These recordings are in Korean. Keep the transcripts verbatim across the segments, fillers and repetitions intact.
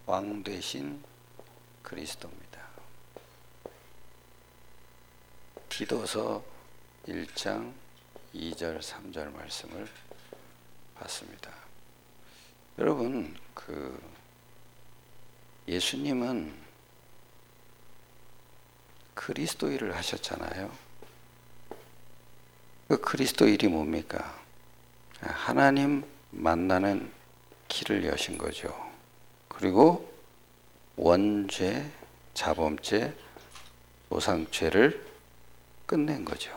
왕 되신 그리스도입니다. 디도서 일 장 이 절 삼 절 말씀을 봤습니다. 여러분, 그 예수님은 그리스도 일을 하셨잖아요. 그 그리스도 일이 뭡니까? 하나님 만나는 길을 여신 거죠. 그리고 원죄, 자범죄, 조상죄를 끝낸 거죠.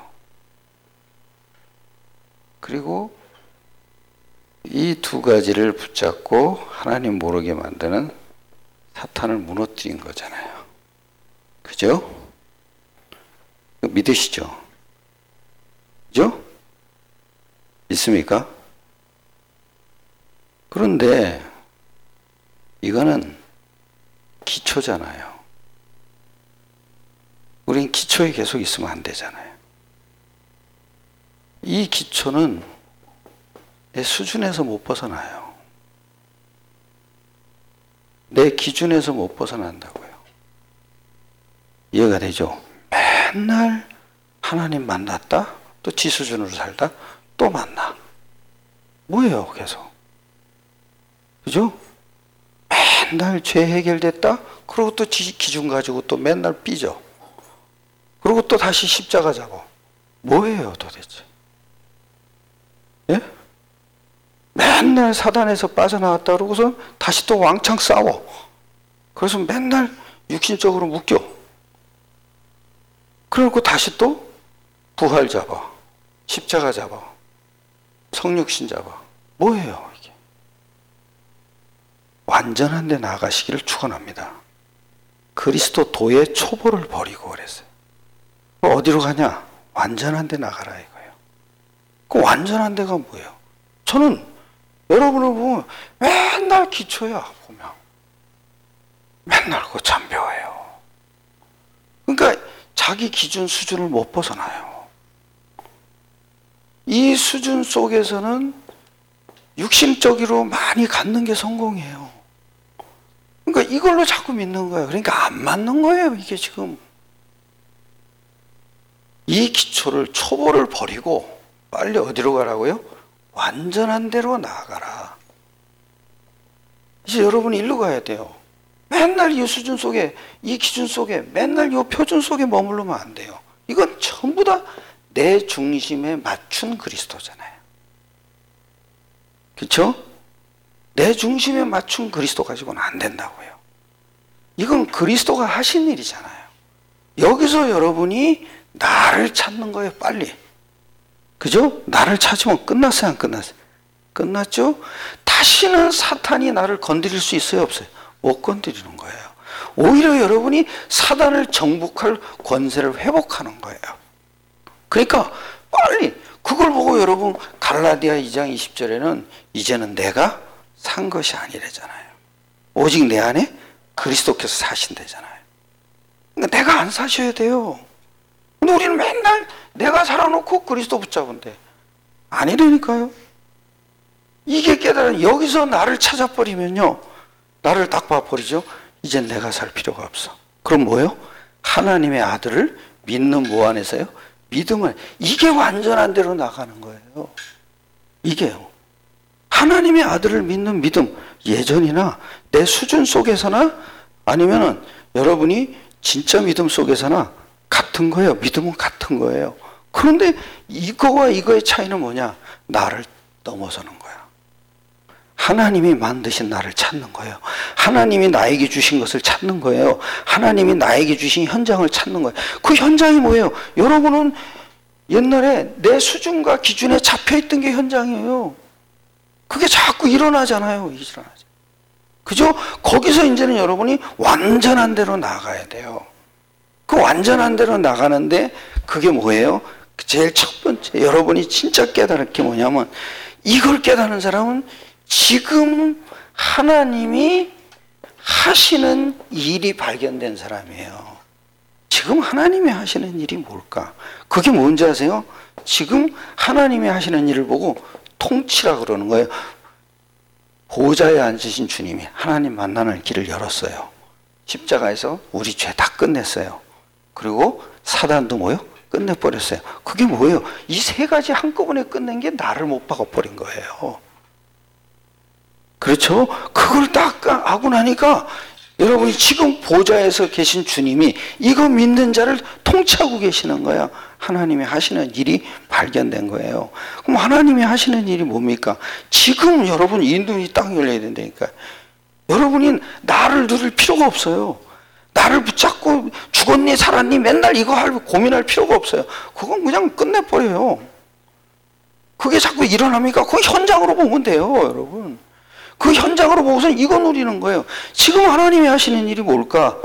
그리고 이 두 가지를 붙잡고 하나님 모르게 만드는 사탄을 무너뜨린 거잖아요. 그죠? 믿으시죠? 그죠? 믿습니까? 그런데 이거는 기초잖아요. 우린 기초에 계속 있으면 안 되잖아요. 이 기초는 내 수준에서 못 벗어나요. 내 기준에서 못 벗어난다고요. 이해가 되죠? 맨날 하나님 만났다, 또 지 수준으로 살다, 또 만나. 뭐예요, 계속? 그죠? 맨날 죄 해결됐다, 그리고 또 지 기준 가지고 또 맨날 삐져. 그리고 또 다시 십자가 잡아. 뭐예요, 도대체? 예? 맨날 사단에서 빠져나왔다 그러고서 다시 또 왕창 싸워. 그래서 맨날 육신적으로 묶여. 그리고 다시 또 부활 잡아. 십자가 잡아. 성육신 잡아. 뭐예요, 이게? 완전한 데 나아가시기를 축원합니다. 그리스도 도의 초보를 버리고 그랬어요. 어디로 가냐? 완전한 데 나가라 이거예요. 그 완전한 데가 뭐예요? 저는 여러분을 보면 맨날 기초야, 보면. 맨날 그거 참배워요. 그러니까 자기 기준 수준을 못 벗어나요. 이 수준 속에서는 육신적으로 많이 갖는 게 성공이에요. 그러니까 이걸로 자꾸 믿는 거예요. 그러니까 안 맞는 거예요, 이게 지금. 이 기초를, 초보를 버리고 빨리 어디로 가라고요? 완전한 데로 나아가라. 이제 여러분이 일로 가야 돼요. 맨날 이 수준 속에, 이 기준 속에, 맨날 이 표준 속에 머무르면 안 돼요. 이건 전부 다 내 중심에 맞춘 그리스도잖아요. 그렇죠? 내 중심에 맞춘 그리스도 가지고는 안 된다고요. 이건 그리스도가 하신 일이잖아요. 여기서 여러분이 나를 찾는 거예요, 빨리. 그죠? 나를 찾으면 끝났어요, 안 끝났어요? 끝났죠? 다시는 사탄이 나를 건드릴 수 있어요, 없어요? 못 건드리는 거예요. 오히려 여러분이 사단을 정복할 권세를 회복하는 거예요. 그러니까 빨리 그걸 보고 여러분 갈라디아 이 장 이십 절에는 이제는 내가 산 것이 아니래잖아요. 오직 내 안에 그리스도께서 사신대잖아요. 그러니까 내가 안 사셔야 돼요. 근데 우리는 맨날 내가 살아놓고 그리스도 붙잡은데 아니라니까요. 이게 깨달은, 여기서 나를 찾아버리면요, 나를 딱 봐버리죠. 이젠 내가 살 필요가 없어. 그럼 뭐예요? 하나님의 아들을 믿는 뭐 안에서요? 믿음을. 이게 완전한 대로 나가는 거예요. 이게요. 하나님의 아들을 믿는 믿음. 예전이나 내 수준 속에서나 아니면은 여러분이 진짜 믿음 속에서나 같은 거예요. 믿음은 같은 거예요. 그런데 이거와 이거의 차이는 뭐냐? 나를 넘어서는 거야. 하나님이 만드신 나를 찾는 거예요. 하나님이 나에게 주신 것을 찾는 거예요. 하나님이 나에게 주신 현장을 찾는 거예요. 그 현장이 뭐예요? 여러분은 옛날에 내 수준과 기준에 잡혀있던 게 현장이에요. 그게 자꾸 일어나잖아요. 일어나죠. 그죠? 거기서 이제는 여러분이 완전한 대로 나가야 돼요. 그 완전한 대로 나가는데 그게 뭐예요? 제일 첫 번째 여러분이 진짜 깨달을 게 뭐냐면, 이걸 깨닫는 사람은 지금 하나님이 하시는 일이 발견된 사람이에요. 지금 하나님이 하시는 일이 뭘까? 그게 뭔지 아세요? 지금 하나님이 하시는 일을 보고 통치라 그러는 거예요. 보좌에 앉으신 주님이 하나님 만나는 길을 열었어요. 십자가에서 우리 죄 다 끝냈어요. 그리고 사단도 뭐요? 끝내버렸어요. 그게 뭐예요? 이 세 가지 한꺼번에 끝낸 게 나를 못 박아버린 거예요. 그렇죠? 그걸 딱 하고 나니까 여러분이 지금 보좌에서 계신 주님이 이거 믿는 자를 통치하고 계시는 거야. 하나님이 하시는 일이 발견된 거예요. 그럼 하나님이 하시는 일이 뭡니까? 지금 여러분 이 눈이 딱 열려야 된다니까. 여러분이 나를 누릴 필요가 없어요. 나를 붙잡고 죽었니 살았니 맨날 이거 할 고민할 필요가 없어요. 그건 그냥 끝내버려요. 그게 자꾸 일어납니까? 그 현장으로 보면 돼요, 여러분. 그 현장으로 보고서 이거 누리는 거예요. 지금 하나님이 하시는 일이 뭘까?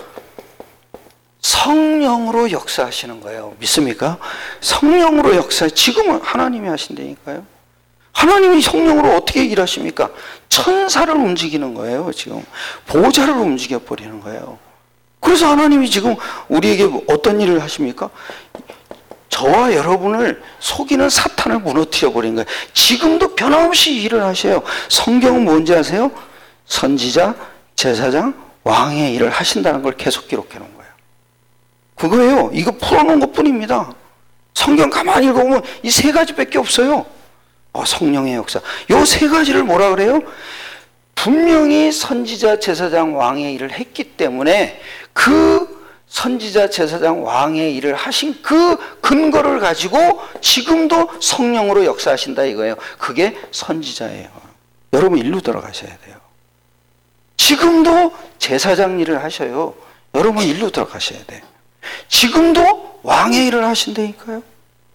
성령으로 역사하시는 거예요. 믿습니까? 성령으로 역사, 지금은 하나님이 하신다니까요. 하나님이 성령으로 어떻게 일하십니까? 천사를 움직이는 거예요, 지금. 보좌를 움직여 버리는 거예요. 그래서 하나님이 지금 우리에게 어떤 일을 하십니까? 저와 여러분을 속이는 사탄을 무너뜨려 버린 거예요. 지금도 변함없이 일을 하셔요. 성경은 뭔지 아세요? 선지자, 제사장, 왕의 일을 하신다는 걸 계속 기록해 놓은 거예요. 그거예요. 이거 풀어놓은 것 뿐입니다. 성경 가만히 읽어보면 이 세 가지밖에 없어요. 어, 성령의 역사. 요 세 가지를 뭐라 그래요? 분명히 선지자, 제사장, 왕의 일을 했기 때문에 그 선지자, 제사장, 왕의 일을 하신 그 근거를 가지고 지금도 성령으로 역사하신다 이거예요. 그게 선지자예요. 여러분 일로 들어가셔야 돼요. 지금도 제사장 일을 하셔요. 여러분 일로 들어가셔야 돼요. 지금도 왕의 일을 하신다니까요.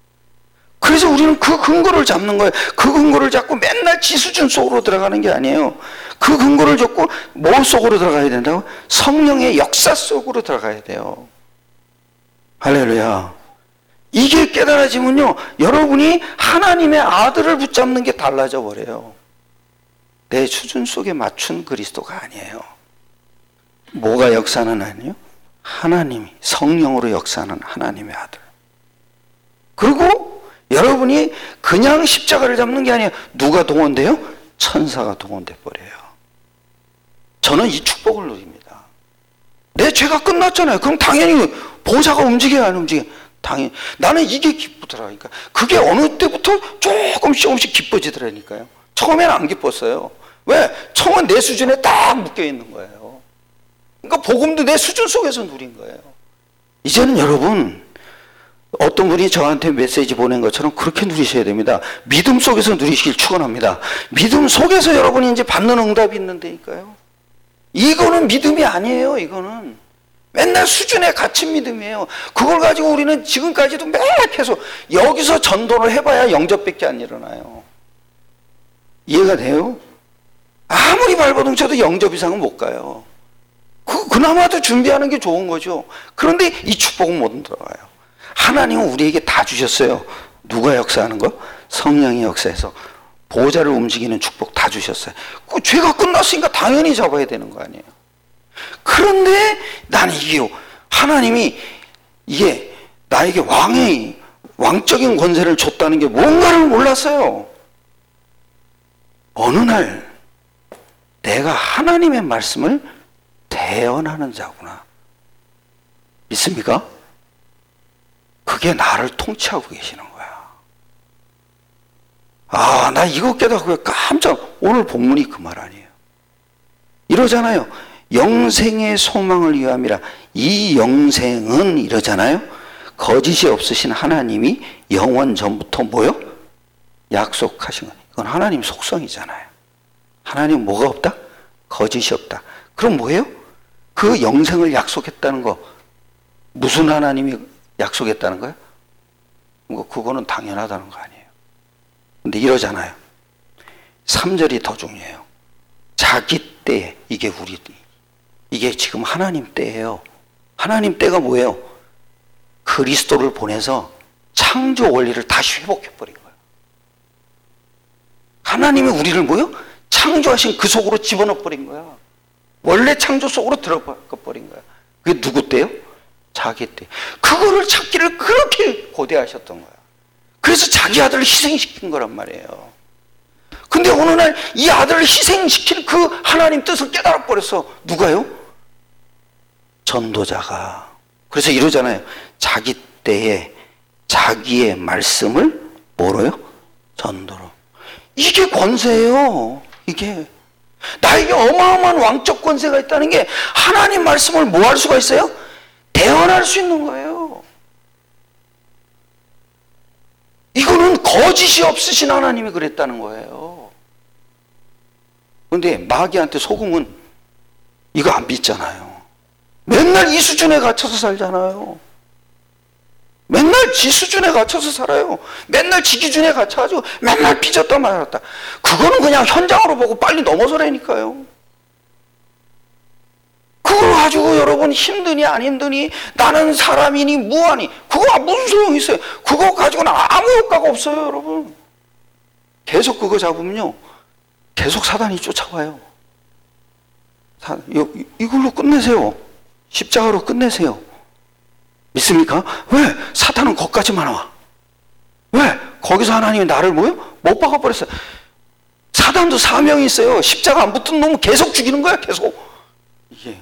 그래서 우리는 그 근거를 잡는 거예요. 그 근거를 잡고 맨날 지수준 속으로 들어가는 게 아니에요. 그 근거를 잡고 뭐 속으로 들어가야 된다고? 성령의 역사 속으로 들어가야 돼요. 할렐루야. 이게 깨달아지면요, 여러분이 하나님의 아들을 붙잡는 게 달라져 버려요. 내 수준 속에 맞춘 그리스도가 아니에요. 뭐가 역사는 아니에요? 하나님이 성령으로 역사하는 하나님의 아들. 그리고 여러분이 그냥 십자가를 잡는 게 아니에요. 누가 동원돼요? 천사가 동원돼 버려요. 저는 이 축복을 누립니다. 내 죄가 끝났잖아요. 그럼 당연히 보좌가 움직여야 안 움직여. 당연히 나는 이게 기쁘더라니까. 그게 어느 때부터 조금씩 조금씩 기뻐지더라니까요. 처음에는 안 기뻤어요. 왜? 처음엔 내 수준에 딱 묶여 있는 거예요. 그러니까 복음도 내 수준 속에서 누린 거예요. 이제는 여러분 어떤 분이 저한테 메시지 보낸 것처럼 그렇게 누리셔야 됩니다. 믿음 속에서 누리시길 축원합니다. 믿음 속에서 여러분이 이제 받는 응답이 있는데니까요. 이거는 믿음이 아니에요. 이거는 맨날 수준에 갇힌 믿음이에요. 그걸 가지고 우리는 지금까지도 매일 계속 여기서 전도를 해봐야 영접밖에 안 일어나요. 이해가 돼요? 아무리 발버둥 쳐도 영접 이상은 못 가요. 그, 그나마도 준비하는 게 좋은 거죠. 그런데 이 축복은 못 들어가요. 하나님은 우리에게 다 주셨어요. 누가 역사하는 거? 성령이 역사해서 보좌를 움직이는 축복 다 주셨어요. 그 죄가 끝났으니까 당연히 잡아야 되는 거 아니에요. 그런데 나는 이게 하나님이 이게 나에게 왕의 왕적인 권세를 줬다는 게 뭔가를 몰랐어요. 어느 날 내가 하나님의 말씀을 대언하는 자구나. 믿습니까? 그게 나를 통치하고 계시는 거야. 아, 나 이거 깨닫고 깜짝, 오늘 본문이 그 말 아니에요. 이러잖아요. 영생의 소망을 위함이라. 이 영생은 이러잖아요. 거짓이 없으신 하나님이 영원 전부터 뭐요? 약속하신 거. 이건 하나님 속성이잖아요. 하나님 뭐가 없다? 거짓이 없다. 그럼 뭐예요? 그 영생을 약속했다는 거 무슨 하나님이 약속했다는 거예요? 뭐 그거는 당연하다는 거 아니에요. 근데 이러잖아요. 삼 절이 더 중요해요. 자기 때, 이게 우리 이게 지금 하나님 때예요. 하나님 때가 뭐예요? 그리스도를 보내서 창조 원리를 다시 회복해버린 거예요. 하나님이 우리를 뭐요? 창조하신 그 속으로 집어넣어버린 거야. 원래 창조 속으로 들어버린 거야. 그게 누구 때요? 자기 때. 그거를 찾기를 그렇게 고대하셨던 거야. 그래서 자기 아들을 희생시킨 거란 말이에요. 근데 어느 날 이 아들을 희생시킬 그 하나님 뜻을 깨달아 버렸어. 누가요? 전도자가. 그래서 이러잖아요. 자기 때에 자기의 말씀을 뭐로요? 전도로. 이게 권세예요. 이게 나에게 어마어마한 왕적 권세가 있다는 게 하나님 말씀을 뭐 할 수가 있어요? 대언할 수 있는 거예요. 이거는 거짓이 없으신 하나님이 그랬다는 거예요. 그런데 마귀한테 속으면 이거 안 믿잖아요. 맨날 이 수준에 갇혀서 살잖아요. 맨날 지 수준에 갇혀서 살아요. 맨날 지 기준에 갇혀가지고 맨날 삐졌다 말았다. 그거는 그냥 현장으로 보고 빨리 넘어서라니까요. 그걸 가지고 여러분 힘드니 안 힘드니 나는 사람이니 무하니 그거 무슨 소용이 있어요. 그거 가지고는 아무 효과가 없어요. 여러분 계속 그거 잡으면요 계속 사단이 쫓아와요. 사, 이, 이걸로 끝내세요. 십자가로 끝내세요. 믿습니까? 왜? 사탄은 거기까지만 와. 왜? 거기서 하나님이 나를 뭐요? 못 박아버렸어요. 사단도 사명이 있어요. 십자가 안 붙은 놈은 계속 죽이는 거야. 계속. 이게.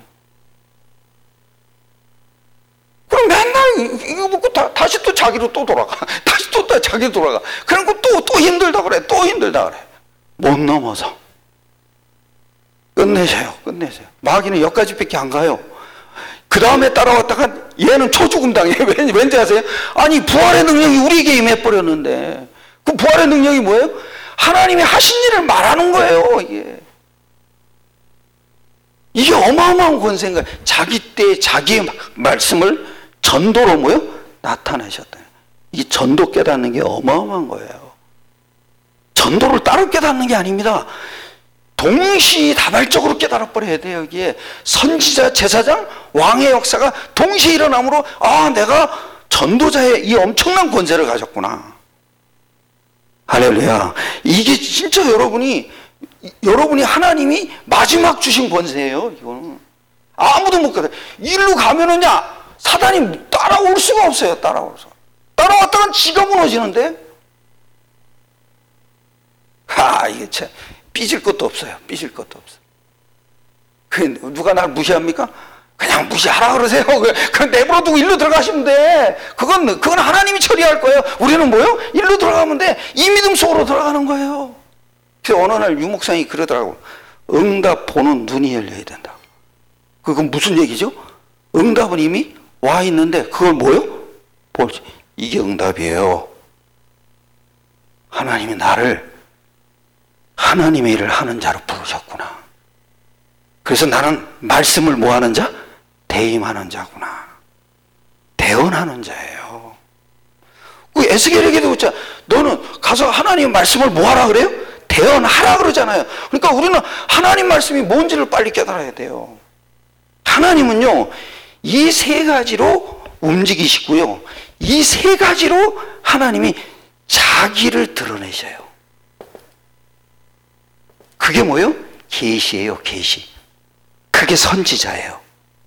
그럼 맨날 이거 먹고 다, 다시 또 자기로 또 돌아가. 다시 또 자기로 돌아가. 그리고 또, 또 힘들다 그래. 또 힘들다 그래. 못 넘어서. 끝내세요. 끝내세요. 마귀는 여기까지밖에 안 가요. 그 다음에 따라왔다가 얘는 초죽음 당해요. 왠지 아세요? 아니 부활의 능력이 우리에게 임해버렸는데 그 부활의 능력이 뭐예요? 하나님이 하신 일을 말하는 거예요. 이게 이게 어마어마한 권세인가. 자기 때 자기의 말씀을 전도로 뭐요? 나타내셨다. 이 전도 깨닫는 게 어마어마한 거예요. 전도를 따로 깨닫는 게 아닙니다. 동시다발적으로 깨달아버려야 돼요. 여기에 선지자, 제사장, 왕의 역사가 동시에 일어나므로 아 내가 전도자의 이 엄청난 권세를 가졌구나. 할렐루야. 이게 진짜 여러분이 여러분이 하나님이 마지막 주신 권세예요. 이거는 아무도 못 가요. 일로 가면은야 사단이 따라올 수가 없어요. 따라올 수가. 따라왔다간 지가 무너지는데. 하 이게 참 삐질 것도 없어요. 삐질 것도 없어요. 그 누가 날 무시합니까? 그냥 무시하라 그러세요. 그냥 내버려두고 일로 들어가시면 돼. 그건 그건 하나님이 처리할 거예요. 우리는 뭐요? 일로 들어가면 돼. 이 믿음 속으로 들어가는 거예요. 그래서 어느 날 유목사님이 그러더라고. 응답 보는 눈이 열려야 된다. 그건 무슨 얘기죠? 응답은 이미 와 있는데 그걸 뭐요? 볼지. 이게 응답이에요. 하나님이 나를 하나님의 일을 하는 자로 부르셨구나. 그래서 나는 말씀을 뭐 하는 자? 대임하는 자구나. 대언하는 자예요. 그 에스겔에게도 그렇죠. 너는 가서 하나님의 말씀을 뭐 하라 그래요? 대언하라 그러잖아요. 그러니까 우리는 하나님 말씀이 뭔지를 빨리 깨달아야 돼요. 하나님은요 이 세 가지로 움직이시고요 이 세 가지로 하나님이 자기를 드러내셔요. 그게 뭐예요? 계시예요. 계시. 그게 선지자예요.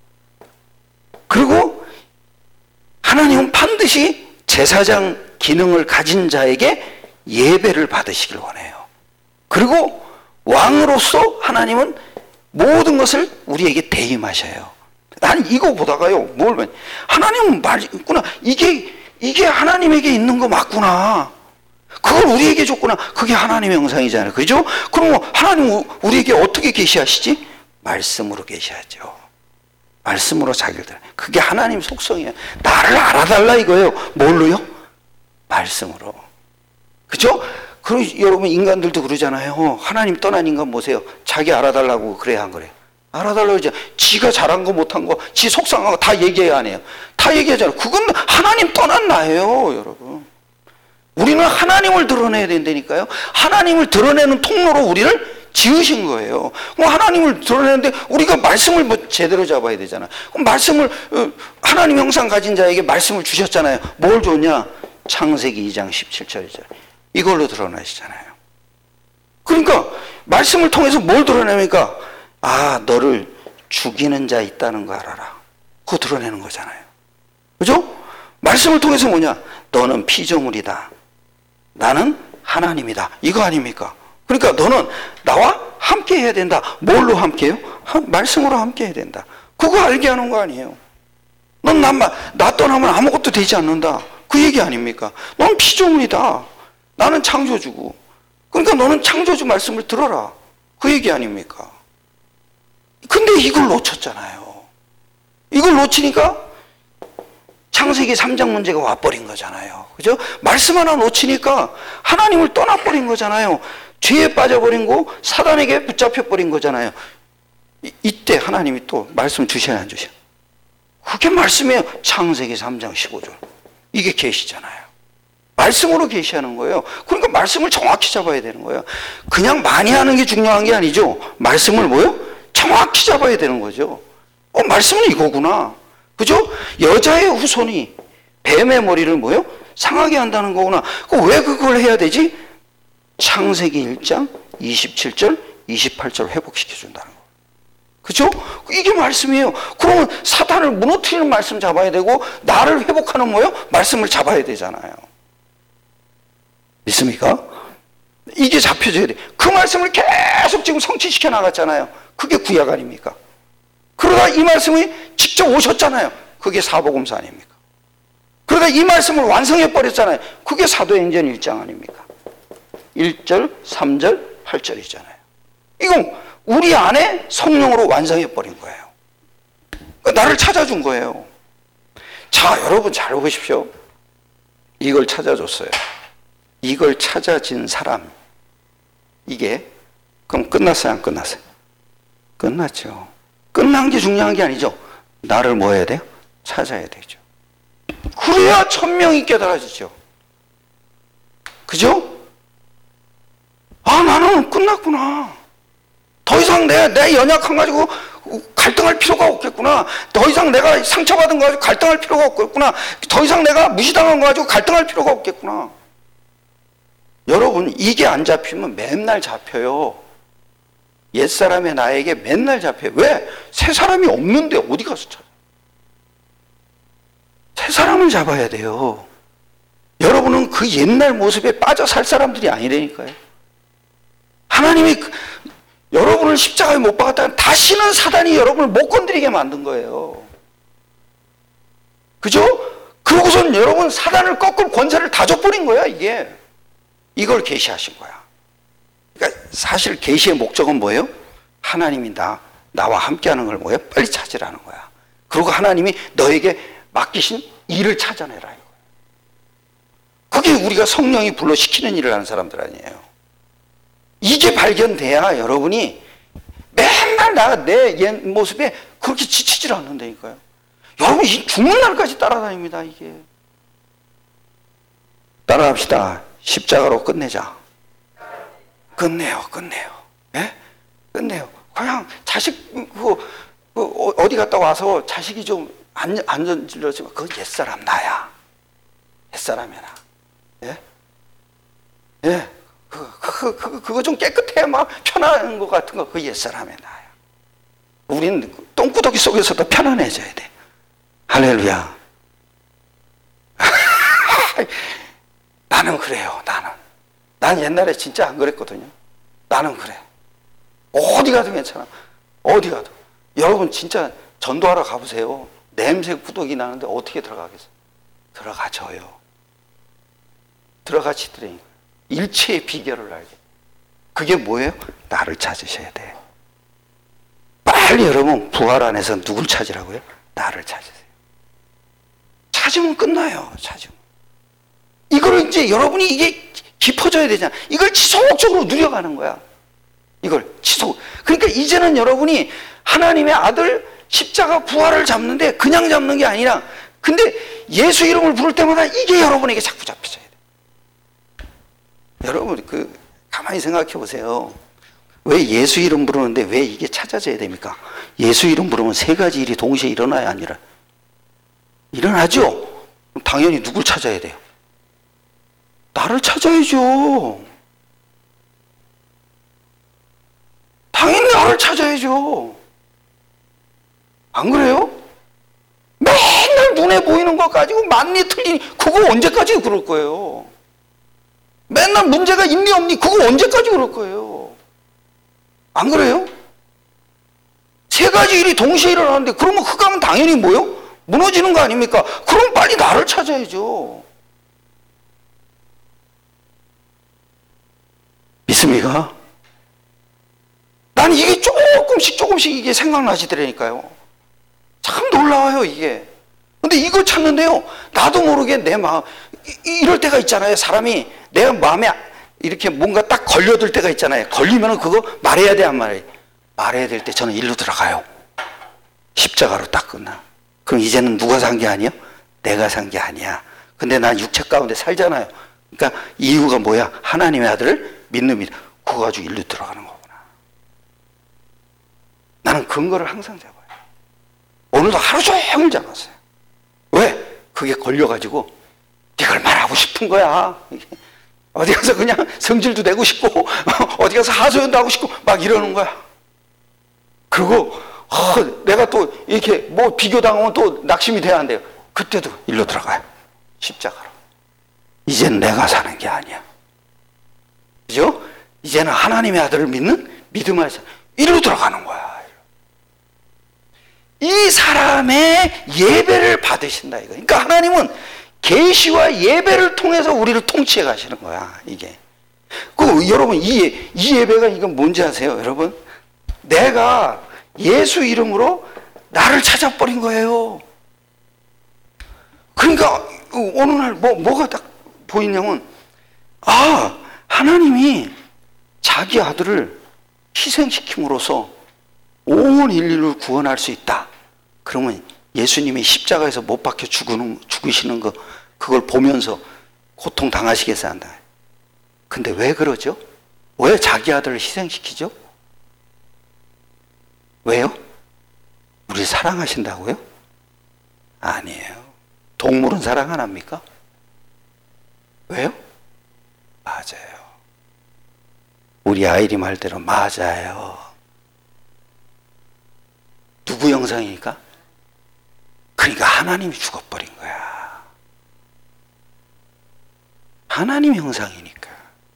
그리고 하나님은 반드시 제사장 기능을 가진 자에게 예배를 받으시길 원해요. 그리고 왕으로서 하나님은 모든 것을 우리에게 대임하셔요. 난 이거 보다가요 뭘 봐. 하나님은 말있구나. 이게 이게 하나님에게 있는 거 맞구나. 그걸 우리에게 줬구나. 그게 하나님의 형상이잖아요. 그죠? 그럼 하나님 우리에게 어떻게 계시하시지? 말씀으로 계시하죠. 말씀으로 자기를 드러. 그게 하나님 속성이에요. 나를 알아달라 이거예요. 뭘로요? 말씀으로. 그죠? 그리고 여러분 인간들도 그러잖아요. 하나님 떠난 인간 보세요. 자기 알아달라고 그래야 안 그래요? 알아달라고 이제 지가 잘한 거 못한 거, 지 속상한 거 다 얘기해야 안 해요. 다 얘기하잖아요. 그건 하나님 떠난 나예요, 여러분. 우리는 하나님을 드러내야 된다니까요. 하나님을 드러내는 통로로 우리를 지으신 거예요. 그럼 하나님을 드러내는데 우리가 말씀을 뭐 제대로 잡아야 되잖아. 그럼 말씀을 하나님 형상 가진 자에게 말씀을 주셨잖아요. 뭘 줬냐? 창세기 이 장 십칠 절이죠. 이걸로 드러나시잖아요. 그러니까 말씀을 통해서 뭘 드러내니까 아 너를 죽이는 자 있다는 거 알아라. 그거 드러내는 거잖아요. 그죠? 말씀을 통해서 뭐냐? 너는 피조물이다. 나는 하나님이다. 이거 아닙니까? 그러니까 너는 나와 함께 해야 된다. 뭘로 함께해요? 말씀으로 함께 해야 된다. 그거 알게 하는 거 아니에요. 넌 나, 나 떠나면 아무것도 되지 않는다. 그 얘기 아닙니까? 넌 피조물이다. 나는 창조주고. 그러니까 너는 창조주 말씀을 들어라. 그 얘기 아닙니까? 근데 이걸 놓쳤잖아요. 이걸 놓치니까 창세기 삼 장 문제가 와버린 거잖아요. 그죠? 말씀 하나 놓치니까 하나님을 떠나버린 거잖아요. 죄에 빠져버린 거, 사단에게 붙잡혀버린 거잖아요. 이, 이때 하나님이 또 말씀 주셔야 안 주셔? 그게 말씀이에요. 창세기 삼 장 십오 절. 이게 계시잖아요. 말씀으로 계시하는 거예요. 그러니까 말씀을 정확히 잡아야 되는 거예요. 그냥 많이 하는 게 중요한 게 아니죠. 말씀을 뭐요? 정확히 잡아야 되는 거죠. 어, 말씀은 이거구나. 그죠? 여자의 후손이 뱀의 머리를 뭐요? 상하게 한다는 거구나. 왜 그걸 해야 되지? 창세기 일 장 이십칠 절, 이십팔 절 회복시켜 준다는 거. 그죠? 이게 말씀이에요. 그러면 사탄을 무너뜨리는 말씀 잡아야 되고 나를 회복하는 뭐요? 말씀을 잡아야 되잖아요. 믿습니까? 이게 잡혀져야 돼. 그 말씀을 계속 지금 성취시켜 나갔잖아요. 그게 구약 아닙니까? 그러다 이 말씀이 직접 오셨잖아요. 그게 사복음서 아닙니까? 그러다 이 말씀을 완성해 버렸잖아요. 그게 사도행전 일 장 아닙니까? 일 절, 삼 절, 팔 절이잖아요. 이건 우리 안에 성령으로 완성해 버린 거예요. 그러니까 나를 찾아준 거예요. 자, 여러분 잘 보십시오. 이걸 찾아줬어요. 이걸 찾아진 사람, 이게 그럼 끝났어요, 안 끝났어요? 끝났죠. 끝난 게 중요한 게 아니죠. 나를 뭐 해야 돼요? 찾아야 되죠. 그래야 천명이 깨달아지죠. 그죠? 아, 나는 끝났구나. 더 이상 내, 내 연약한 가지고 갈등할 필요가 없겠구나. 더 이상 내가 상처받은 거 가지고 갈등할 필요가 없겠구나. 더 이상 내가 무시당한 거 가지고 갈등할 필요가 없겠구나. 여러분, 이게 안 잡히면 맨날 잡혀요. 옛사람의 나에게 맨날 잡혀요. 왜? 새 사람이 없는데 어디 가서 찾아? 새 사람을 잡아야 돼요. 여러분은 그 옛날 모습에 빠져 살 사람들이 아니라니까요. 하나님이 그, 여러분을 십자가에 못 박았다면 다시는 사단이 여러분을 못 건드리게 만든 거예요. 그죠? 그러고선 여러분 사단을 꺾을 권세를 다 줘버린 거야, 이게. 이걸 계시하신 거야. 그러니까 사실 계시의 목적은 뭐예요? 하나님이 나, 나와 함께하는 걸 뭐예요? 빨리 찾으라는 거야. 그리고 하나님이 너에게 맡기신 일을 찾아내라 이거예요. 그게 우리가 성령이 불러 시키는 일을 하는 사람들 아니에요. 이게 발견돼야 여러분이 맨날 나 내 옛 모습에 그렇게 지치질 않는다니까요. 여러분 이 죽는 날까지 따라다닙니다. 이게. 따라합시다. 십자가로 끝내자. 끝내요, 끝내요. 예? 끝내요. 그냥 자식 그, 그 어디 갔다 와서 자식이 좀 안 안 질렀지만 그건 옛사람 나야. 옛사람이야 나. 예? 예. 그, 그, 그, 그거 좀 깨끗해 막 편한 것 같은 거 그 옛사람의 나야. 우리는 똥구더기 속에서도 편안해져야 돼. 할렐루야. 나는 그래요. 나는. 난 옛날에 진짜 안 그랬거든요. 나는 그래. 어디 가도 괜찮아. 어디 가도. 여러분 진짜 전도하러 가보세요. 냄새 구더기 나는데 어떻게 들어가겠어요? 들어가져요. 들어가시더라니까. 일체의 비결을 알게. 그게 뭐예요? 나를 찾으셔야 돼. 빨리 여러분 부활 안에서 누굴 찾으라고요? 나를 찾으세요. 찾으면 끝나요. 찾으면. 이걸 이제 여러분이 이게 깊어져야 되잖아. 이걸 지속적으로 누려가는 거야. 이걸 지속. 그러니까 이제는 여러분이 하나님의 아들 십자가 부활을 잡는데 그냥 잡는 게 아니라 근데 예수 이름을 부를 때마다 이게 여러분에게 자꾸 잡혀져야 돼. 여러분 그 가만히 생각해 보세요. 왜 예수 이름 부르는데 왜 이게 찾아져야 됩니까? 예수 이름 부르면 세 가지 일이 동시에 일어나야 아니라 일어나죠? 그럼 당연히 누굴 찾아야 돼요? 나를 찾아야죠. 당연히 나를 찾아야죠. 안 그래요? 맨날 눈에 보이는 것 가지고 만리 틀리니 그거 언제까지 그럴 거예요? 맨날 문제가 있니 없니 그거 언제까지 그럴 거예요? 안 그래요? 세 가지 일이 동시에 일어나는데 그러면 흑암은 당연히 뭐요? 무너지는 거 아닙니까? 그럼 빨리 나를 찾아야죠. 믿습니까? 난 이게 조금씩 조금씩 이게 생각나시더라니까요. 참 놀라워요, 이게. 근데 이거 찾는데요, 나도 모르게 내 마음, 이, 이럴 때가 있잖아요. 사람이 내 마음에 이렇게 뭔가 딱 걸려들 때가 있잖아요. 걸리면 그거 말해야 돼, 안 말해? 말해야 될 때 저는 일로 들어가요. 십자가로 딱 끝나. 그럼 이제는 누가 산 게 아니야? 내가 산 게 아니야. 근데 난 육체 가운데 살잖아요. 그러니까 이유가 뭐야? 하나님의 아들을 믿는 믿음. 그거 가지고 일로 들어가는 거구나. 나는 근거를 항상 잡아요. 오늘도 하루 종일 잡았어요. 왜? 그게 걸려가지고 이걸 말하고 싶은 거야. 어디 가서 그냥 성질도 내고 싶고 어디 가서 하소연도 하고 싶고 막 이러는 거야. 그리고 어, 내가 또 이렇게 뭐 비교당하면 또 낙심이 돼야 한대요. 그때도 일로 들어가요. 십자가로. 이제는 내가 사는 게 아니야. 그죠? 이제는 하나님의 아들을 믿는 믿음 안에서 일로 들어가는 거야. 이 사람의 예배를 받으신다 이거. 그러니까 하나님은 계시와 예배를 통해서 우리를 통치해 가시는 거야, 이게. 그 여러분 이, 이 예배가 이건 뭔지 아세요, 여러분? 내가 예수 이름으로 나를 찾아버린 거예요. 그러니까 어느 날 뭐, 뭐가 딱 보이냐면, 아, 하나님이 자기 아들을 희생시킴으로써 온 인류를 구원할 수 있다. 그러면 예수님이 십자가에서 못 박혀 죽으는, 죽으시는 거, 그걸 보면서 고통 당하시겠어야 한다. 근데 왜 그러죠? 왜 자기 아들을 희생시키죠? 왜요? 우리 사랑하신다고요? 아니에요. 동물은 사랑 안 합니까? 왜요? 맞아요. 우리 아이리 말대로 맞아요. 누구 형상이니까? 그러니까 하나님이 죽어버린 거야. 하나님 형상이니까.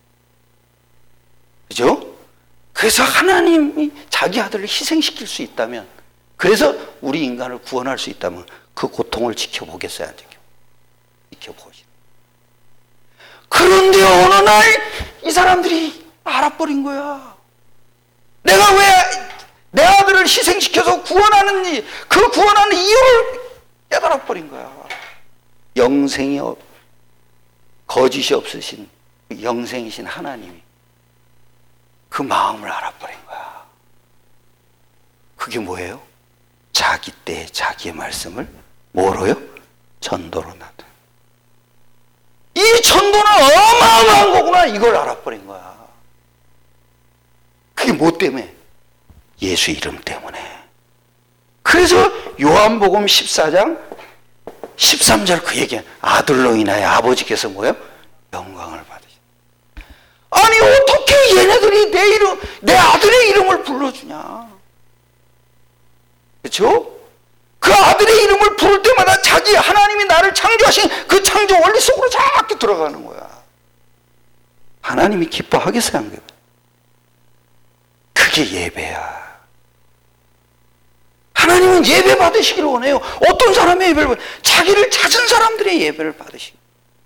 그죠? 그래서 하나님이 자기 아들을 희생시킬 수 있다면, 그래서 우리 인간을 구원할 수 있다면 그 고통을 지켜보겠어요, 안 지켜보시죠? 그런데 어느 날 이 사람들이 알아버린 거야. 내가 왜 내 아들을 희생시켜서 구원하는, 그 구원하는 이유를 깨달아버린 거야. 영생이 없, 거짓이 없으신 영생이신 하나님이 그 마음을 알아버린 거야. 그게 뭐예요? 자기 때 자기의 말씀을 뭐로요? 전도로 나도. 이 전도는 어마어마한 거구나, 이걸 알아버린 거야. 그게 뭐 때문에? 예수 이름 때문에. 그래서 요한복음 십사 장 십삼 절 그 얘기야. 아들로 인하여 아버지께서 뭐예요? 영광을 받으신다. 아니 어떻게 얘네들이 내 이름, 내 아들의 이름을 불러주냐. 그렇죠? 그 아들의 이름을 부를 때마다 자기 하나님이 나를 창조하신 그 창조 원리 속으로 자꾸 들어가는 거야. 하나님이 기뻐하겠어요, 안 그래요? 그게 예배야. 하나님은 예배 받으시기를 원해요. 어떤 사람의 예배를 받, 자기를 찾은 사람들의 예배를 받으시고.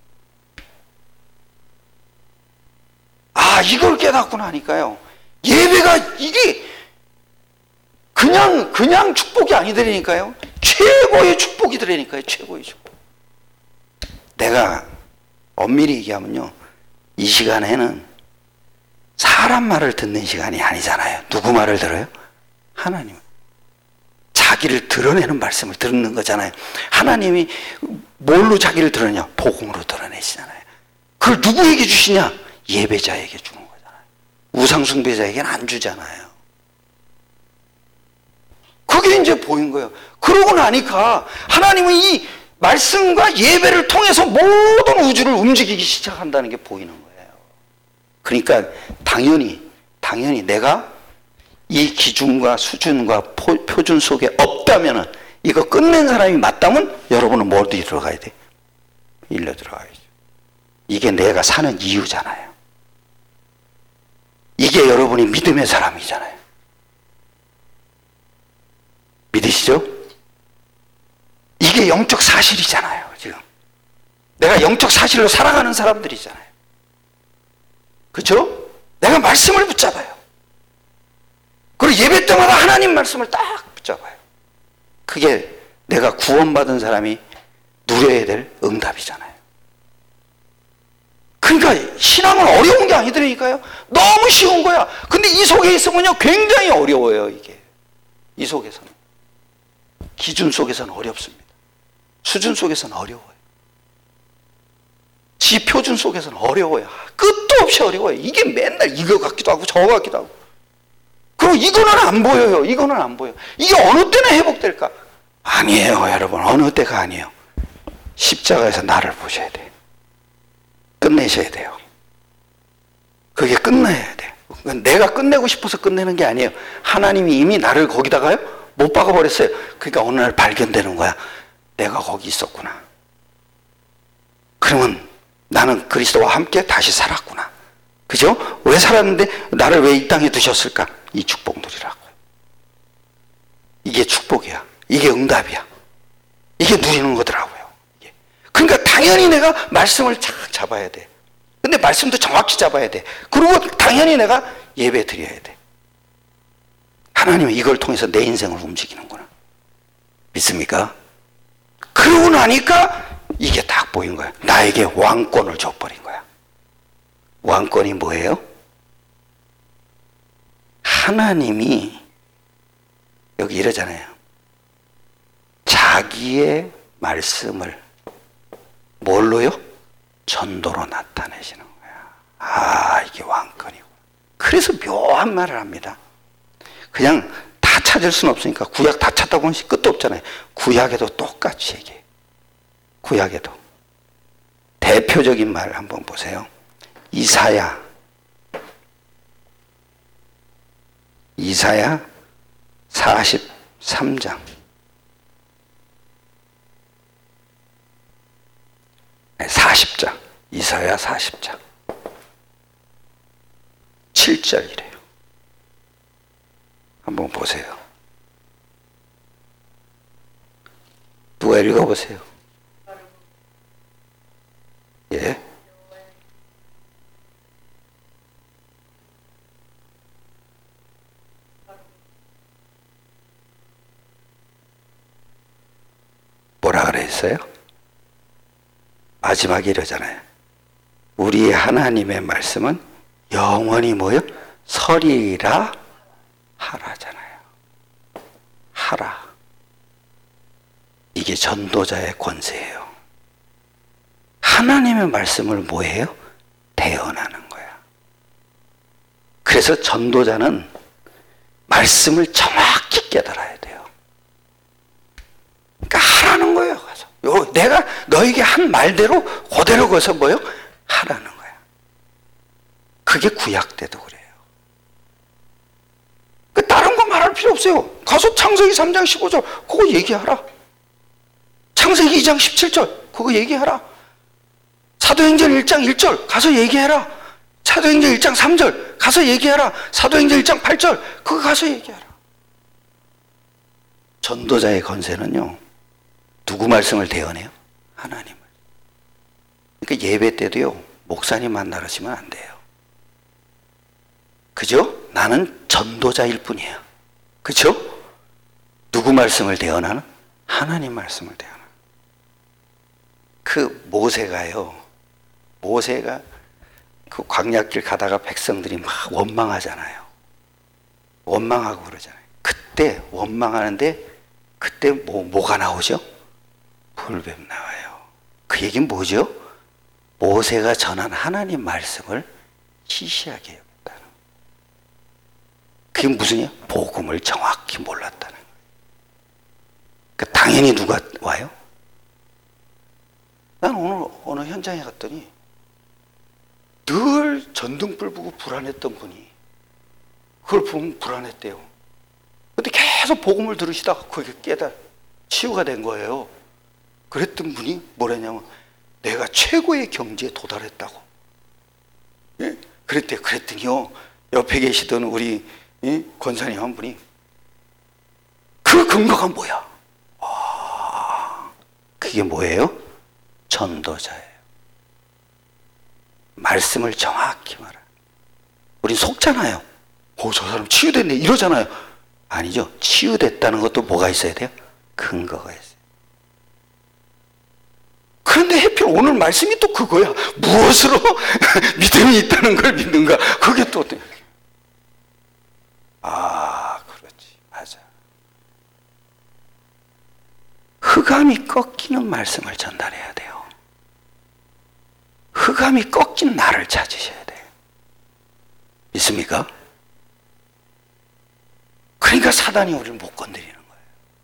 아, 이걸 깨닫고 나니까요, 예배가 이게 그냥 그냥 축복이 아니더라니까요. 최고의 축복이더라니까요. 최고의 축복. 내가 엄밀히 얘기하면요, 이 시간에는 사람 말을 듣는 시간이 아니잖아요. 누구 말을 들어요? 하나님. 자기를 드러내는 말씀을 듣는 거잖아요. 하나님이 뭘로 자기를 드러내냐? 복음으로 드러내시잖아요. 그걸 누구에게 주시냐? 예배자에게 주는 거잖아요. 우상숭배자에게는 안 주잖아요. 그게 이제 보인 거예요. 그러고 나니까 하나님은 이 말씀과 예배를 통해서 모든 우주를 움직이기 시작한다는 게 보이는 거예요. 그러니까 당연히 당연히 내가 이 기준과 수준과 포, 표준 속에 없다면은, 이거 끝낸 사람이 맞다면 여러분은 어디 들어가야 돼? 일로 들어가야죠. 이게 내가 사는 이유잖아요. 이게 여러분이 믿음의 사람이잖아요. 믿으시죠? 이게 영적 사실이잖아요. 지금 내가 영적 사실로 살아가는 사람들이잖아요. 그렇죠? 내가 말씀을 붙잡아요. 그리고 예배 때마다 하나님 말씀을 딱 붙잡아요. 그게 내가 구원받은 사람이 누려야 될 응답이잖아요. 그러니까 신앙은 어려운 게 아니더라니까요. 너무 쉬운 거야. 근데 이 속에 있으면요 굉장히 어려워요. 이게 이 속에서는 기준 속에서는 어렵습니다. 수준 속에서는 어려워요. 지표준 속에서는 어려워요. 끝도 없이 어려워요. 이게 맨날 이거 같기도 하고 저거 같기도 하고. 그리고 이거는 안 보여요. 이거는 안 보여. 이게 어느 때나 회복될까? 아니에요, 여러분. 어느 때가 아니에요. 십자가에서 나를 보셔야 돼요. 끝내셔야 돼요. 그게 끝나야 돼요. 내가 끝내고 싶어서 끝내는 게 아니에요. 하나님이 이미 나를 거기다가요 못 박아버렸어요. 그러니까 어느 날 발견되는 거야. 내가 거기 있었구나. 그러면 나는 그리스도와 함께 다시 살았구나. 그죠? 왜 살았는데 나를 왜 이 땅에 두셨을까? 이 축복 누리라고. 이게 축복이야. 이게 응답이야. 이게 누리는 거더라고요. 이게. 그러니까 당연히 내가 말씀을 착 잡아야 돼. 근데 말씀도 정확히 잡아야 돼. 그리고 당연히 내가 예배 드려야 돼. 하나님은 이걸 통해서 내 인생을 움직이는구나. 믿습니까? 그러고 나니까 이게 딱 보인 거야. 나에게 왕권을 줘버린 거야. 왕권이 뭐예요? 하나님이 여기 이러잖아요. 자기의 말씀을 뭘로요? 전도로 나타내시는 거야. 아, 이게 왕권이고. 그래서 묘한 말을 합니다. 그냥 다 찾을 수는 없으니까 구약 다 찾다 보면 끝도 없잖아요. 구약에도 똑같이 얘기해요. 구약에도 대표적인 말을 한번 보세요. 이사야 이사야 사십삼 장 사십 장 이사야 사십 장 칠 절이래요. 한번 보세요. 누가 읽어보세요. 예. 뭐라 그랬어요? 마지막에 이러잖아요. 우리 하나님의 말씀은 영원히 뭐요? 서리라 하라잖아요. 하라. 이게 전도자의 권세예요. 하나님의 말씀을 뭐예요? 대언하는 거야. 그래서 전도자는 말씀을 정확히 깨달아야 돼요. 그러니까 하라는 거예요. 가서. 요, 내가 너에게 한 말대로 그대로 거서 뭐요? 하라는 거야. 그게 구약 때도 그래요. 그 다른 거 말할 필요 없어요. 가서 창세기 삼 장 십오 절 그거 얘기하라. 창세기 이 장 십칠 절 그거 얘기하라. 사도행전 일 장 일 절 가서 얘기해라. 사도행전 일 장 삼 절 가서 얘기해라. 사도행전 일 장 팔 절 그거 가서 얘기하라. 전도자의 권세는요, 누구 말씀을 대언해요? 하나님을. 그러니까 예배 때도요, 목사님 만나러시면 안 돼요. 그죠? 나는 전도자일 뿐이야. 그죠? 누구 말씀을 대언하는? 하나님 말씀을 대언하는. 그 모세가요, 모세가 그 광야길 가다가 백성들이 막 원망하잖아요. 원망하고 그러잖아요. 그때 원망하는데 그때 뭐, 뭐가 나오죠? 불뱀 나와요. 그 얘기는 뭐죠? 모세가 전한 하나님 말씀을 시시하게 여겼다는. 그게 무슨 일? 복음을 정확히 몰랐다는 거예요. 그 당연히 누가 와요? 난 오늘 어느 현장에 갔더니 늘 전등불 보고 불안했던 분이 그걸 보면 불안했대요. 근데 계속 복음을 들으시다가 그게 깨달 치유가 된 거예요. 그랬던 분이 뭐랬냐면 내가 최고의 경지에 도달했다고. 예? 그랬대요. 그랬더니요, 옆에 계시던 우리 예? 권사님 한 분이 그 그 근거가 뭐야? 아, 그게 뭐예요? 전도자예요. 말씀을 정확히 말해요. 우린 속잖아요. 오, 저 사람 치유됐네 이러잖아요. 아니죠. 치유됐다는 것도 뭐가 있어야 돼요? 근거가 있어요. 그런데 하필 오늘 말씀이 또 그거야. 무엇으로 믿음이 있다는 걸 믿는가? 그게 또 어때요? 아, 그렇지. 맞아. 흑암이 꺾이는 말씀을 전달해야 돼요. 흑암이 꺾인 나를 찾으셔야 돼요. 믿습니까? 그러니까 사단이 우리를 못 건드리는 거예요.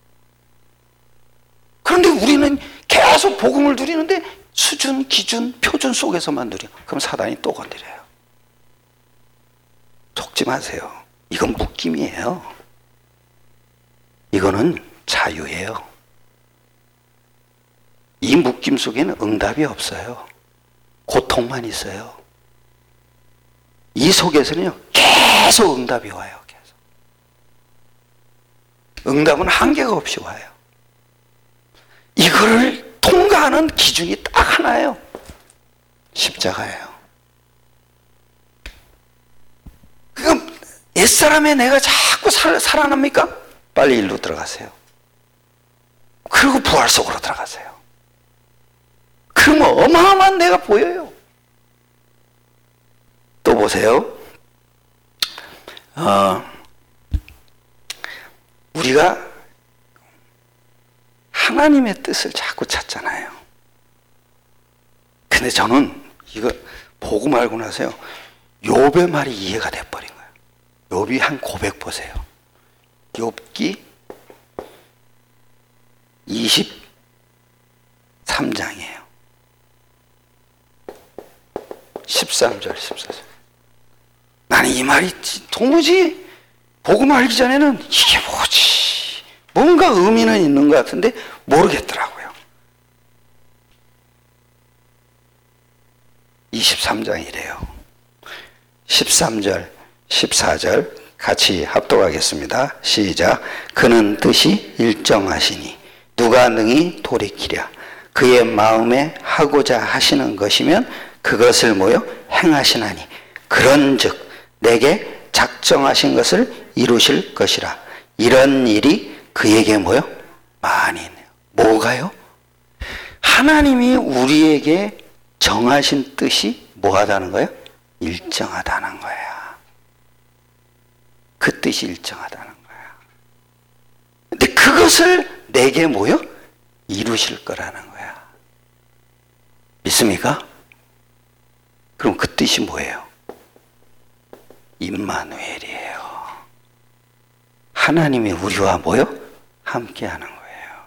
그런데 우리는 계속 복음을 누리는데 수준, 기준, 표준 속에서만 누려. 그럼 사단이 또 건드려요. 속지 마세요. 이건 묶임이에요. 이거는 자유예요. 이 묶임 속에는 응답이 없어요. 고통만 있어요. 이 속에서는요, 계속 응답이 와요. 계속. 응답은 한계가 없이 와요. 이거를 통과하는 기준이 딱 하나예요. 십자가예요. 그럼 옛사람의 내가 자꾸 살, 살아납니까? 빨리 일로 들어가세요. 그리고 부활 속으로 들어가세요. 그러면 어마어마한 내가 보여요. 또 보세요. 어, 우리가 하나님의 뜻을 자꾸 찾잖아요. 근데 저는 이거 보고 말고 나서요, 욥의 말이 이해가 돼버린 거예요. 욥이 한 고백 보세요. 욥기 이십삼 장이에요. 십삼 절, 십사 절. 나는 이 말이 도무지 보고 말기 전에는 이게 뭐지? 뭔가 의미는 있는 것 같은데 모르겠더라고요. 이십삼 장이래요. 십삼 절, 십사 절 같이 합독하겠습니다. 시작. 그는 뜻이 일정하시니 누가 능히 돌이키랴. 그의 마음에 하고자 하시는 것이면 그것을 뭐요? 행하시나니 그런즉 내게 작정하신 것을 이루실 것이라. 이런 일이 그에게 뭐요? 많이 있네요. 뭐가요? 하나님이 우리에게 정하신 뜻이 뭐하다는 거예요? 일정하다는 거야. 그 뜻이 일정하다는 거야. 근데 그것을 내게 뭐요? 이루실 거라는 거야. 믿습니까? 그럼 그 뜻이 뭐예요? 임마누엘이에요. 하나님이 우리와 뭐요? 함께 하는 거예요.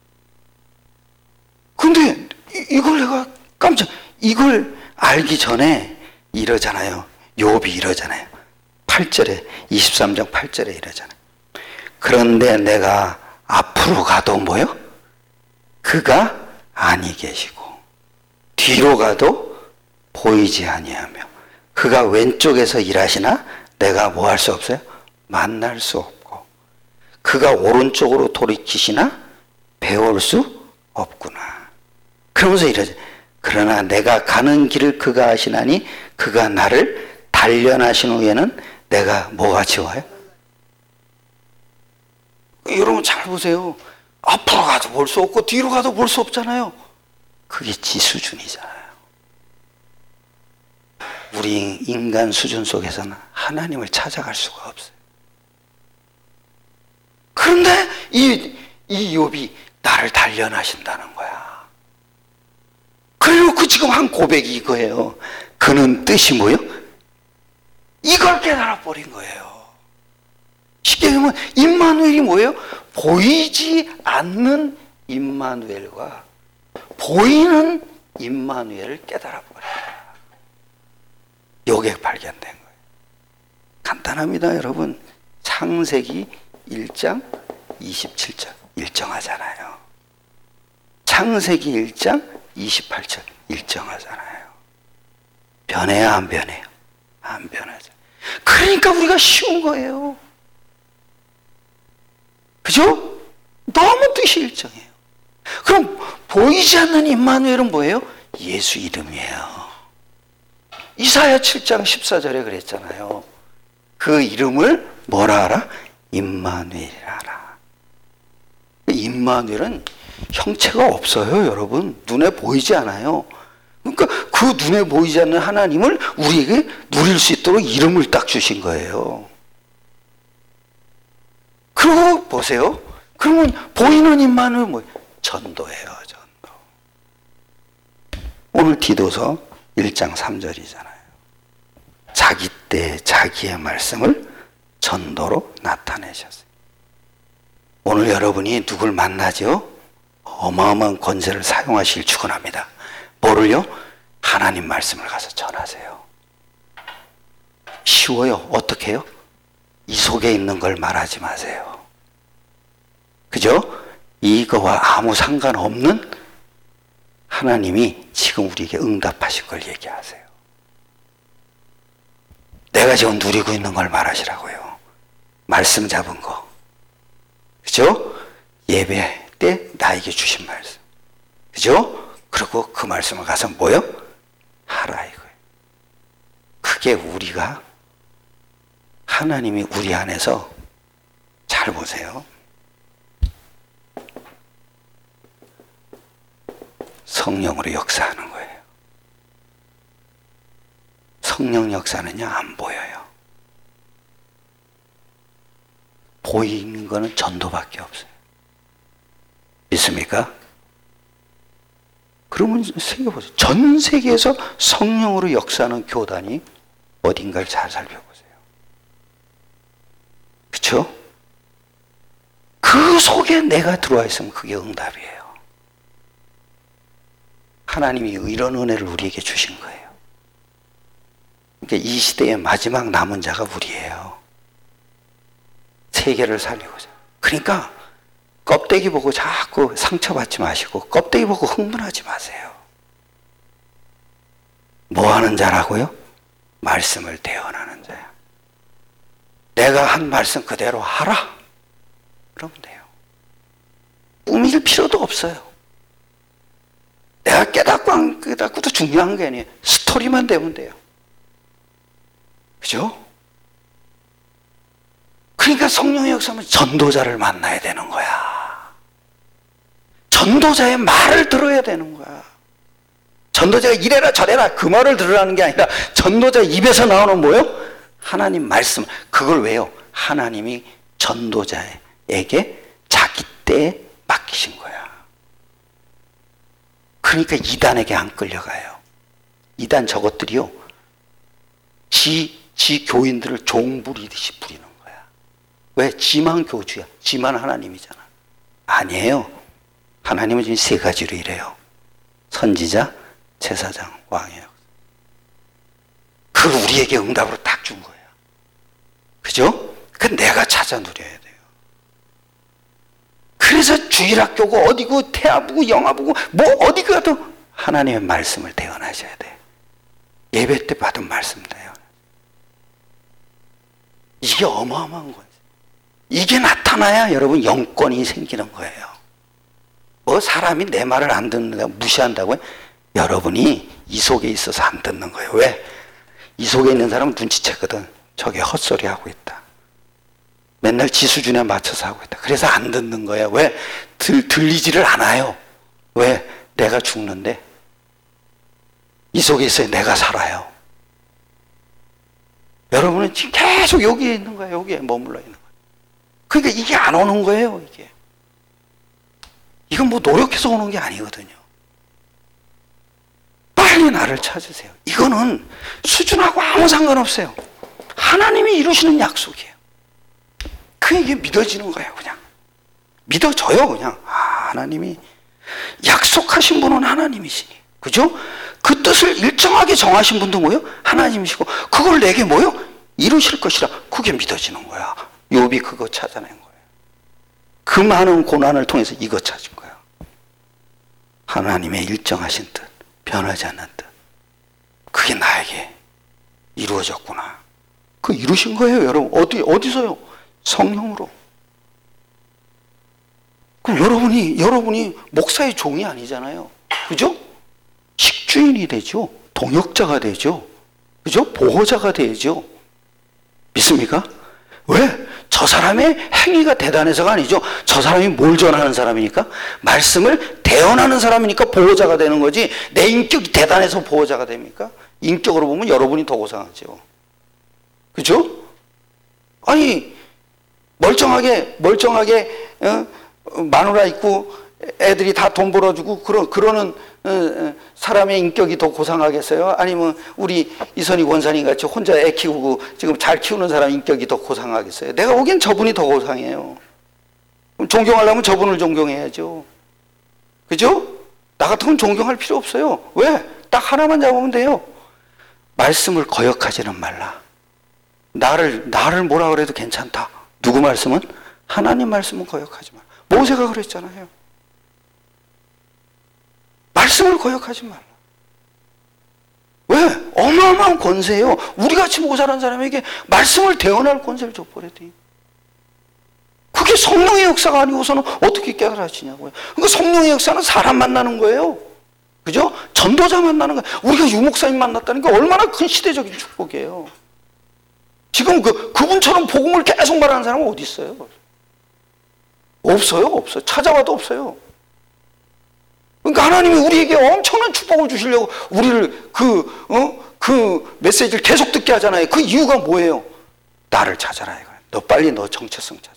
근데 이걸 내가 깜짝, 이걸 알기 전에 이러잖아요. 욥이 이러잖아요. 팔 절에, 이십삼 장 팔 절에 이러잖아요. 그런데 내가 앞으로 가도 뭐요? 그가 아니 계시고 뒤로 가도 보이지 아니하며 그가 왼쪽에서 일하시나 내가 뭐 할 수 없어요? 만날 수 없고 그가 오른쪽으로 돌이키시나 배울 수 없구나. 그러면서 이러지. 그러나 내가 가는 길을 그가 아시나니 그가 나를 단련하신 후에는 내가 뭐가 지워요? 여러분 잘 보세요. 앞으로 가도 볼 수 없고 뒤로 가도 볼 수 없잖아요. 그게 지 수준이잖아요. 우리 인간 수준 속에서는 하나님을 찾아갈 수가 없어요. 그런데 이, 이 욥이 나를 단련하신다는 거야. 그리고 그 지금 한 고백이 이거예요. 그는 뜻이 뭐요? 이걸 깨달아 버린 거예요. 쉽게 얘기하면 임마누엘이 뭐예요? 보이지 않는 임마누엘과 보이는 임마누엘을 깨달아 버린 거예요. 요게 발견된 거예요. 간단합니다, 여러분. 창세기 일 장 이십칠 절 일정하잖아요. 창세기 일 장 이십팔 절 일정하잖아요. 변해요, 안 변해요? 안 변하죠. 그러니까 우리가 쉬운 거예요. 그죠? 뜻이 일정해요. 그럼 보이지 않는 임마누엘은 뭐예요? 예수 이름이에요. 이사야 칠 장 십사 절에 그랬잖아요. 그 이름을 뭐라 하라? 임마누엘이라 하라. 임마누엘은 형체가 없어요, 여러분. 눈에 보이지 않아요. 그러니까 그 눈에 보이지 않는 하나님을 우리에게 누릴 수 있도록 이름을 딱 주신 거예요. 그리고 보세요. 그러면 보이는 임마누엘 뭐예요? 전도예요, 전도. 오늘 디도서 일 장 삼 절이잖아요. 자기 때 자기의 말씀을 전도로 나타내셨어요. 오늘 여러분이 누굴 만나죠? 어마어마한 권세를 사용하실 축원합니다. 뭐를요? 하나님 말씀을 가서 전하세요. 쉬워요. 어떻게 해요? 이 속에 있는 걸 말하지 마세요. 그죠? 이거와 아무 상관없는 하나님이 지금 우리에게 응답하신 걸 얘기하세요. 내가 지금 누리고 있는 걸 말하시라고요. 말씀 잡은 거. 그죠? 예배 때 나에게 주신 말씀. 그죠? 그리고 그 말씀을 가서 뭐요? 하라 이거예요. 그게 우리가 하나님이 우리 안에서 잘 보세요. 성령으로 역사하는 거예요. 성령 역사는요, 안 보여요. 보이는 거는 전도밖에 없어요. 믿습니까? 그러면 생각해보세요. 전 세계에서 성령으로 역사하는 교단이 어딘가를 잘 살펴보세요. 그렇죠? 그 속에 내가 들어와 있으면 그게 응답이에요. 하나님이 이런 은혜를 우리에게 주신 거예요. 그러니까 이 시대의 마지막 남은 자가 우리예요. 세계를 살리고자. 그러니까 껍데기 보고 자꾸 상처받지 마시고 껍데기 보고 흥분하지 마세요. 뭐 하는 자라고요? 말씀을 대언하는 자야. 내가 한 말씀 그대로 하라. 그러면 돼요. 꾸밀 필요도 없어요. 내가 깨닫고 안 깨닫고도 중요한 게 아니에요. 스토리만 되면 돼요. 그죠? 그러니까 성령의 역사는 전도자를 만나야 되는 거야. 전도자의 말을 들어야 되는 거야. 전도자가 이래라 저래라 그 말을 들으라는 게 아니라 전도자 입에서 나오는 뭐예요? 하나님 말씀. 그걸 왜요? 하나님이 전도자에게 자기 때에 맡기신 거야. 그러니까 이단에게 안 끌려가요. 이단 저것들이요. 지, 지 교인들을 종 부리듯이 부리는 거야. 왜? 지만 교주야. 지만 하나님이잖아. 아니에요. 하나님은 지금 세 가지로 이래요. 선지자, 제사장, 왕이에요. 그걸 우리에게 응답으로 딱 준 거야. 그죠? 그 내가 찾아 누려야 돼요. 그래서 주일학교고 어디고 태아부고 영아부고 뭐 어디 가도 하나님의 말씀을 대언하셔야 돼. 예배 때 받은 말씀 대언. 이게 어마어마한 거예요. 이게 나타나야 여러분 영권이 생기는 거예요. 뭐 사람이 내 말을 안 듣는다고 무시한다고요? 여러분이 이 속에 있어서 안 듣는 거예요. 왜? 이 속에 있는 사람은 눈치챘거든. 저게 헛소리 하고 있다. 맨날 지 수준에 맞춰서 하고 있다. 그래서 안 듣는 거야. 왜? 들, 들리지를 않아요. 왜? 내가 죽는데 이 속에 있어야 내가 살아요. 여러분은 지금 계속 여기에 있는 거예요. 여기에 머물러 있는 거예요. 그러니까 이게 안 오는 거예요. 이게. 이건 뭐 노력해서 오는 게 아니거든요. 빨리 나를 찾으세요. 이거는 수준하고 아무 상관없어요. 하나님이 이루시는 약속이에요. 그게 믿어지는 거예요. 그냥 믿어져요. 그냥 아, 하나님이 약속하신 분은 하나님이시니, 그죠? 그 뜻을 일정하게 정하신 분도 뭐요? 하나님이시고 그걸 내게 뭐요? 이루실 것이라. 그게 믿어지는 거야. 욥이 그거 찾아낸 거예요. 그 많은 고난을 통해서 이거 찾은 거예요. 하나님의 일정하신 뜻, 변하지 않는 뜻. 그게 나에게 이루어졌구나. 그 이루신 거예요, 여러분. 어디 어디서요? 성령으로. 여러분이 여러분이 목사의 종이 아니잖아요. 그죠? 식주인이 되죠. 동역자가 되죠. 그죠? 보호자가 되죠. 믿습니까? 왜? 저 사람의 행위가 대단해서가 아니죠. 저 사람이 뭘 전하는 사람이니까? 말씀을 대언하는 사람이니까 보호자가 되는 거지. 내 인격이 대단해서 보호자가 됩니까? 인격으로 보면 여러분이 더 고상하죠. 그죠? 아니 멀쩡하게 멀쩡하게 어? 마누라 있고 애들이 다 돈 벌어주고 그러, 그러는 어, 사람의 인격이 더 고상하겠어요? 아니면 우리 이선희 권사님 같이 혼자 애 키우고 지금 잘 키우는 사람 인격이 더 고상하겠어요? 내가 보기엔 저분이 더 고상해요. 그럼 존경하려면 저분을 존경해야죠. 그죠? 나 같으면 존경할 필요 없어요. 왜? 딱 하나만 잡으면 돼요. 말씀을 거역하지는 말라. 나를 나를 뭐라 그래도 괜찮다. 누구 말씀은? 하나님 말씀은 거역하지 마. 모세가 그랬잖아요. 말씀을 거역하지 말라. 왜? 어마어마한 권세예요. 우리같이 모자란 사람에게 말씀을 대언할 권세를 줘버렸더니 그게 성령의 역사가 아니고서는 어떻게 깨달아지냐고요. 그러니까 성령의 역사는 사람 만나는 거예요. 그죠? 전도자 만나는 거예요. 우리가 유목사님 만났다는 게 얼마나 큰 시대적인 축복이에요. 지금 그, 그분처럼 복음을 계속 말하는 사람은 어디 있어요? 없어요, 없어요. 찾아봐도 없어요. 그러니까 하나님이 우리에게 엄청난 축복을 주시려고 우리를 그, 어? 그 메시지를 계속 듣게 하잖아요. 그 이유가 뭐예요? 나를 찾아라 이거예요. 너 빨리 너 정체성 찾아.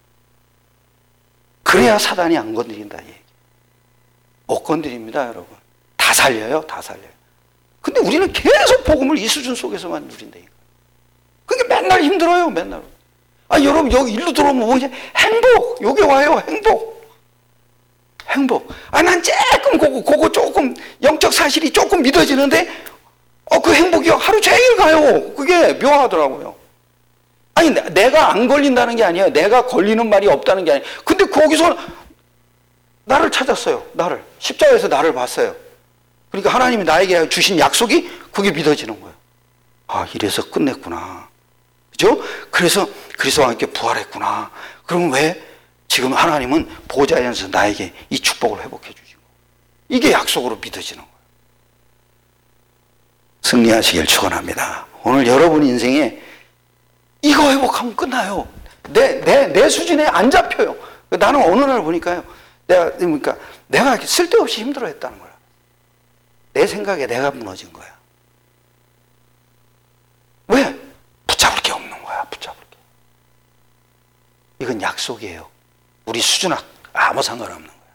그래야 사단이 안 건드린다 이 얘기. 못 건드립니다, 여러분. 다 살려요, 다 살려요. 근데 우리는 계속 복음을 이 수준 속에서만 누린다니까. 그게 맨날 힘들어요, 맨날. 아, 여러분 여기 일로 들어오면 뭐지? 행복. 여기 와요, 행복. 행복. 아, 난 조금 그거, 그거 조금 영적 사실이 조금 믿어지는데, 어, 그 행복이 하루 종일 가요. 그게 묘하더라고요. 아니, 내가 안 걸린다는 게 아니에요. 내가 걸리는 말이 없다는 게 아니에요. 근데 거기서 나를 찾았어요. 나를. 십자가에서 나를 봤어요. 그러니까 하나님이 나에게 주신 약속이 그게 믿어지는 거예요. 아, 이래서 끝냈구나. 그죠? 그래서 그리스도와 함께 부활했구나. 그러면 왜? 지금 하나님은 보좌에 앉아서 나에게 이 축복을 회복해 주시고 이게 약속으로 믿어지는 거예요. 승리하시길 축원합니다. 오늘 여러분 인생에 이거 회복하면 끝나요. 내, 내, 내 수준에 안 잡혀요. 나는 어느 날 보니까요. 내가, 그러니까 내가 쓸데없이 힘들어 했다는 거야. 내 생각에 내가 무너진 거야. 왜? 붙잡을 게 없는 거야. 붙잡을 게. 이건 약속이에요. 우리 수준하고 아무 상관없는 거야.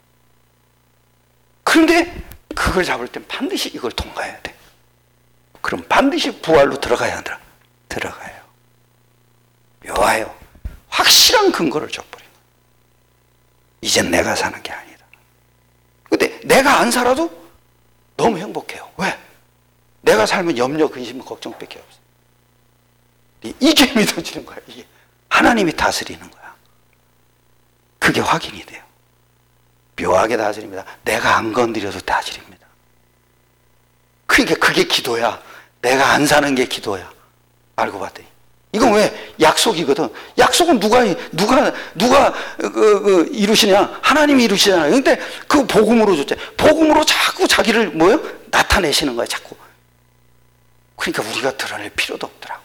그런데 그걸 잡을 땐 반드시 이걸 통과해야 돼. 그럼 반드시 부활로 들어가야 한다. 들어가요. 묘해요. 확실한 근거를 줘버린 거야. 이젠 내가 사는 게 아니다. 근데 내가 안 살아도 너무 행복해요. 왜? 내가 살면 염려, 근심, 걱정밖에 없어. 이게 믿어지는 거야. 이게 하나님이 다스리는 거야. 그게 확인이 돼요. 묘하게 다스립니다. 내가 안 건드려도 다스립니다. 그러니까 그게 기도야. 내가 안 사는 게 기도야. 알고 봤더니 이건 왜? 약속이거든. 약속은 누가 누가 누가 그, 그, 이루시냐? 하나님이 이루시잖아요. 근데 그 복음으로 줬죠. 복음으로 자꾸 자기를 뭐요? 나타내시는 거야. 자꾸. 그러니까 우리가 드러낼 필요도 없더라고요.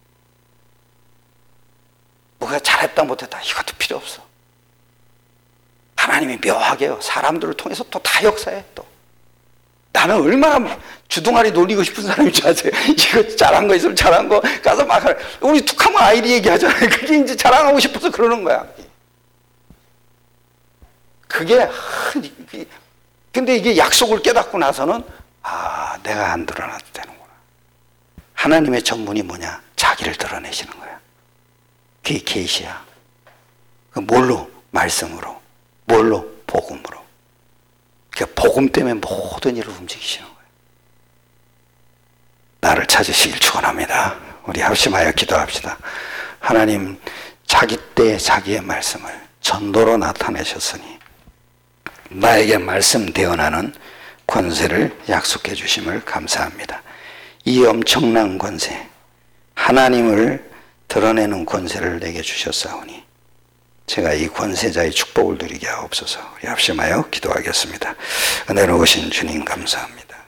뭐가 잘했다 못했다 이것도 필요 없어. 하나님이 묘하게요. 사람들을 통해서 또 다 역사해. 또 나는 얼마나 주둥아리 놀리고 싶은 사람인 줄 아세요? 이거 잘한 거 있으면 잘한 거 가서 막 하라. 우리 툭하면 아이리 얘기하잖아요. 그게 이제 자랑하고 싶어서 그러는 거야. 그게 근데 이게 약속을 깨닫고 나서는 아, 내가 안 드러나도 되는구나. 하나님의 전문이 뭐냐? 자기를 드러내시는 거야. 그게 계시야. 그 뭘로? 말씀으로. 뭘로? 복음으로. 그러니까 복음 때문에 모든 일을 움직이시는 거예요. 나를 찾으시길 축원합니다. 우리 합심하여 기도합시다. 하나님, 자기 때 자기의 말씀을 전도로 나타내셨으니 나에게 말씀 대언하는 권세를 약속해 주심을 감사합니다. 이 엄청난 권세, 하나님을 드러내는 권세를 내게 주셨사오니 제가 이 권세자의 축복을 누리게 하옵소서. 우리 합심하여 기도하겠습니다. 은혜로우신 주님 감사합니다.